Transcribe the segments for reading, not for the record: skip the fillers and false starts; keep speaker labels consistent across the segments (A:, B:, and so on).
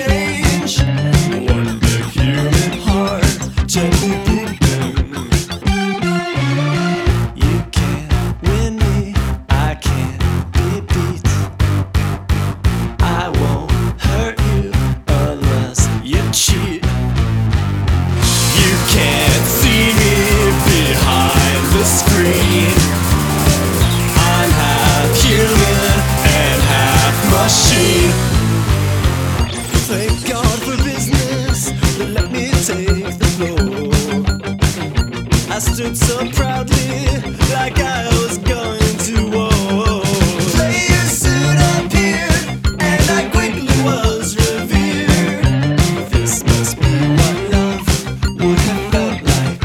A: change. One big human heart gently beating. You can't win me, I can't be beat. I won't hurt you unless you cheat. You can't see me behind the screen. I'm half human and half machine. Thank God for business, but let me take the floor. I stood so proudly, like I was going to war. Player suit appeared, and I quickly was revered. This must be what love would have felt like.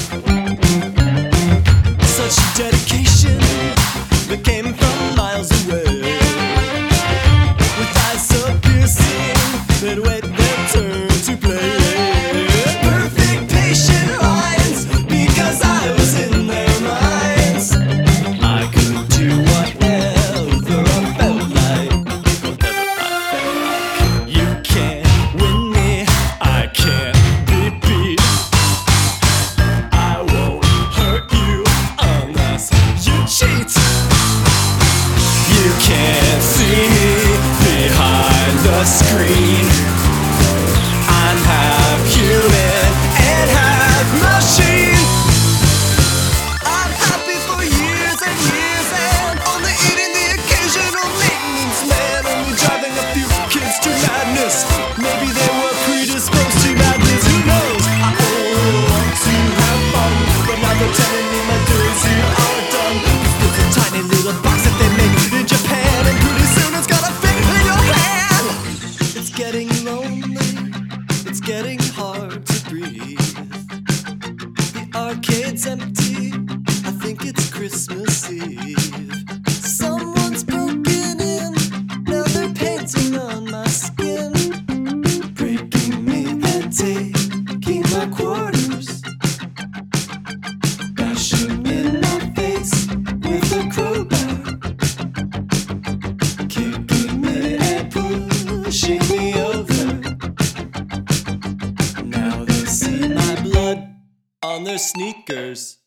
A: Such dedication that came from miles away, with eyes so piercing that wait their turn to play. Perfect patient lines, because I was in their minds. I could do whatever I felt like. You can't win me, I can't be beat. I won't hurt you unless you cheat. You can't see me behind the screen. I'm half human and half machine. I'm happy for years and years, and only eating the occasional maintenance man, only driving a few kids to madness. Maybe they were predisposed to madness, who knows? I only want to have fun, but now they're telling me my days here are done. There's a tiny little box that they make in Japan, and pretty soon it's gonna fit in your hand. It's getting lonely, it's getting hard to breathe. The arcade's empty, I think it's Christmas Eve. Someone's broken in, now they're painting on my skin, breaking me and taking my quarters, bashing in my face with a crowbar, kicking me and pushing me over. Now they see my blood on their sneakers.